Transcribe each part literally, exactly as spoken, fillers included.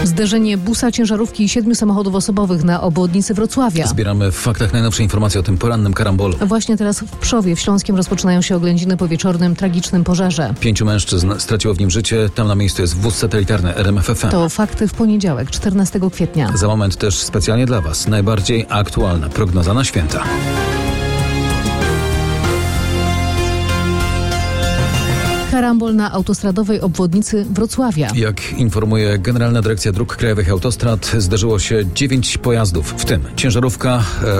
Zderzenie busa, ciężarówki i siedmiu samochodów osobowych na obwodnicy Wrocławia. Zbieramy w faktach najnowsze informacje o tym porannym karambolu. Właśnie teraz w Pszowie w Śląskiem rozpoczynają się oględziny po wieczornym tragicznym pożarze. Pięciu mężczyzn straciło w nim życie. Tam na miejscu jest wóz satelitarny R M F F M. To fakty w poniedziałek, czternastego kwietnia. Za moment też specjalnie dla Was najbardziej aktualna prognoza na święta. Karambol na autostradowej obwodnicy Wrocławia. Jak informuje Generalna Dyrekcja Dróg Krajowych i Autostrad, zdarzyło się dziewięć pojazdów, w tym ciężarówka.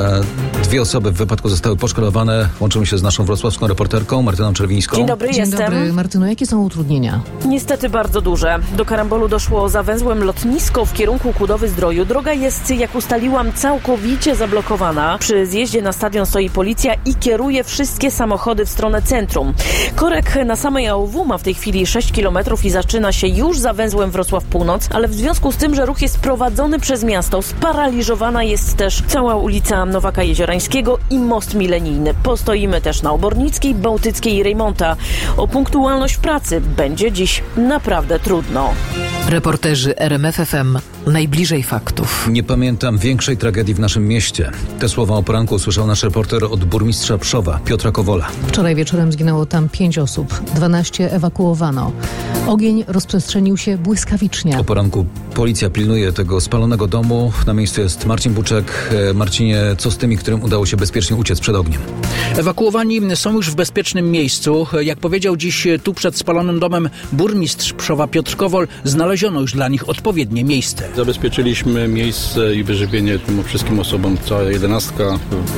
E, dwie osoby w wypadku zostały poszkodowane. Łączymy się z naszą wrocławską reporterką Martyną Czerwińską. Dzień dobry, Dzień jestem. dobry, Martyno. Jakie są utrudnienia? Niestety bardzo duże. Do karambolu doszło za węzłem Lotnisko w kierunku Kudowy-Zdroju. Droga jest, jak ustaliłam, całkowicie zablokowana. Przy zjeździe na stadion stoi policja i kieruje wszystkie samochody w stronę centrum. Korek na samej A O W ma w tej chwili sześć kilometrów i zaczyna się już za węzłem Wrocław Północ, ale w związku z tym, że ruch jest prowadzony przez miasto, sparaliżowana jest też cała ulica Nowaka Jeziorańskiego i most milenijny. Postoimy też na Obornickiej, Bałtyckiej i Rejmonta. O punktualność w pracy będzie dziś naprawdę trudno. Reporterzy R M F F M najbliżej faktów. Nie pamiętam większej tragedii w naszym mieście. Te słowa o poranku usłyszał nasz reporter od burmistrza Pszowa, Piotra Kowola. Wczoraj wieczorem zginęło tam pięć osób, dwanaście ewakuowano. Ogień rozprzestrzenił się błyskawicznie. O poranku policja pilnuje tego spalonego domu. Na miejscu jest Marcin Buczek. Marcinie, co z tymi, którym udało się bezpiecznie uciec przed ogniem? Ewakuowani są już w bezpiecznym miejscu. Jak powiedział dziś tu przed spalonym domem burmistrz Pszowa Piotr Kowol, znaleziono już dla nich odpowiednie miejsce. Zabezpieczyliśmy miejsce i wyżywienie tym wszystkim osobom, cała jedenastka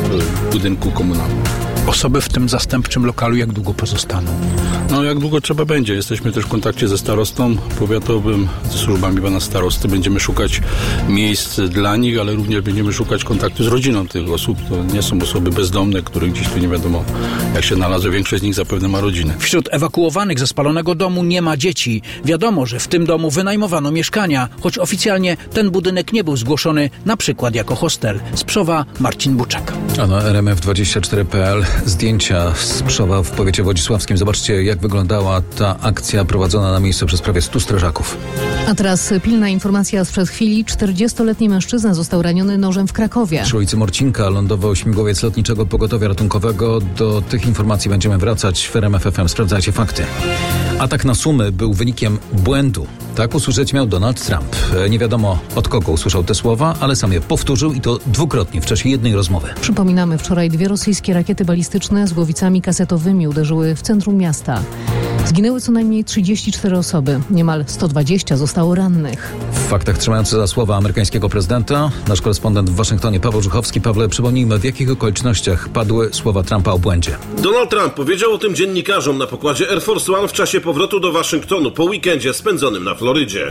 w budynku komunalnym. Osoby w tym zastępczym lokalu jak długo pozostaną? No jak długo trzeba będzie. Jesteśmy też w kontakcie ze starostą powiatowym, ze służbami pana starosty. Będziemy szukać miejsc dla nich, ale również będziemy szukać kontaktu z rodziną tych osób. To nie są osoby bezdomne, które gdzieś tu nie wiadomo jak się znalazły. Większość z nich zapewne ma rodzinę. Wśród ewakuowanych ze spalonego domu nie ma dzieci. Wiadomo, że w tym domu wynajmowano mieszkania, choć oficjalnie ten budynek nie był zgłoszony na przykład jako hostel. Z Pszowa Marcin Buczek. A na R M F dwadzieścia cztery kropka p l zdjęcia z Pszowa w powiecie wodzisławskim. Zobaczcie, jak wyglądała ta akcja prowadzona na miejscu przez prawie stu strażaków. A teraz pilna informacja sprzed chwili. czterdziestoletni mężczyzna został raniony nożem w Krakowie. Przy ulicy Morcinka lądował śmigłowiec Lotniczego Pogotowia Ratunkowego. Do tych informacji będziemy wracać w R M F F M. Sprawdzajcie fakty. Atak na Sumy był wynikiem błędu. Tak usłyszeć miał Donald Trump. Nie wiadomo, od kogo usłyszał te słowa, ale sam je powtórzył i to dwukrotnie w czasie jednej rozmowy. Przypominamy, wczoraj dwie rosyjskie rakiety balistyczne z głowicami kasetowymi uderzyły w centrum miasta. Zginęły co najmniej trzydzieści cztery osoby. Niemal sto dwadzieścia zostało rannych. W faktach trzymające za słowa amerykańskiego prezydenta nasz korespondent w Waszyngtonie Paweł Żuchowski. Pawle, przypomnijmy, w jakich okolicznościach padły słowa Trumpa o błędzie. Donald Trump powiedział o tym dziennikarzom na pokładzie Air Force One w czasie powrotu do Waszyngtonu po weekendzie spędzonym na Florydzie.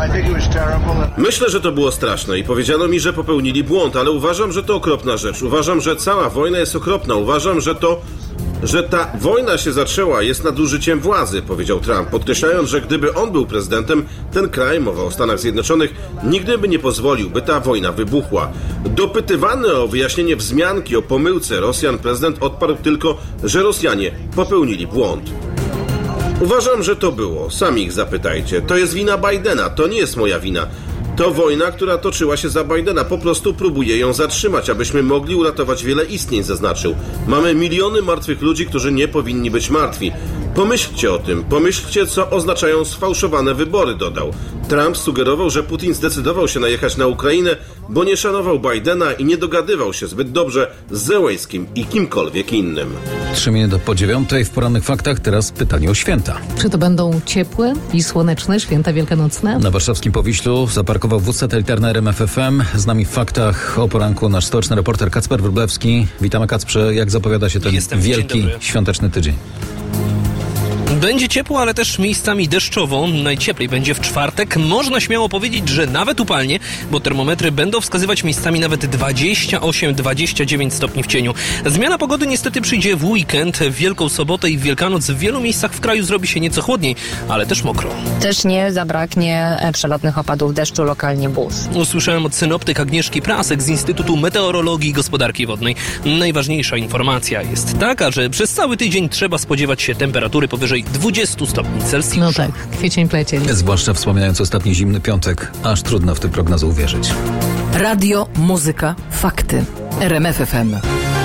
Myślę, że to było straszne i powiedziano mi, że popełnili błąd, ale uważam, że to okropna rzecz. Uważam, że cała wojna jest okropna. Uważam, że to że ta wojna się zaczęła jest nadużyciem władzy, powiedział Trump, podkreślając, że gdyby on był prezydentem, ten kraj, mowa o Stanach Zjednoczonych, nigdy by nie pozwolił, by ta wojna wybuchła. Dopytywany o wyjaśnienie wzmianki o pomyłce Rosjan, prezydent odparł tylko, że Rosjanie popełnili błąd. Uważam, że to było. Sami ich zapytajcie. To jest wina Bidena, to nie jest moja wina. To wojna, która toczyła się za Bidena. Po prostu próbuje ją zatrzymać, abyśmy mogli uratować wiele istnień, zaznaczył. Mamy miliony martwych ludzi, którzy nie powinni być martwi. Pomyślcie o tym. Pomyślcie, co oznaczają sfałszowane wybory, dodał. Trump sugerował, że Putin zdecydował się najechać na Ukrainę, bo nie szanował Bidena i nie dogadywał się zbyt dobrze z Zełenskim i kimkolwiek innym. Trzy minuty po dziewiątej w porannych faktach. Teraz pytanie o święta. Czy to będą ciepłe i słoneczne święta wielkanocne? Na warszawskim Powiślu zaparkował wóz satelitarny R M F F M. Z nami w faktach o poranku nasz stołeczny reporter Kacper Wróblewski. Witamy, Kacprze. Jak zapowiada się ten Jestem. wielki świąteczny tydzień? Będzie ciepło, ale też miejscami deszczowo. Najcieplej będzie w czwartek. Można śmiało powiedzieć, że nawet upalnie, bo termometry będą wskazywać miejscami nawet dwadzieścia osiem dwadzieścia dziewięć stopni w cieniu. Zmiana pogody niestety przyjdzie w weekend. W Wielką Sobotę i w Wielkanoc w wielu miejscach w kraju zrobi się nieco chłodniej, ale też mokro. Też nie zabraknie przelotnych opadów deszczu, lokalnie burz. Usłyszałem od synoptyk Agnieszki Prasek z Instytutu Meteorologii i Gospodarki Wodnej. Najważniejsza informacja jest taka, że przez cały tydzień trzeba spodziewać się temperatury powyżej dwudziestu stopni Celsjusza. No tak, kwiecień plecień. Zwłaszcza wspominając ostatni zimny piątek, aż trudno w tę prognozę uwierzyć. Radio, muzyka, fakty. R M F F M.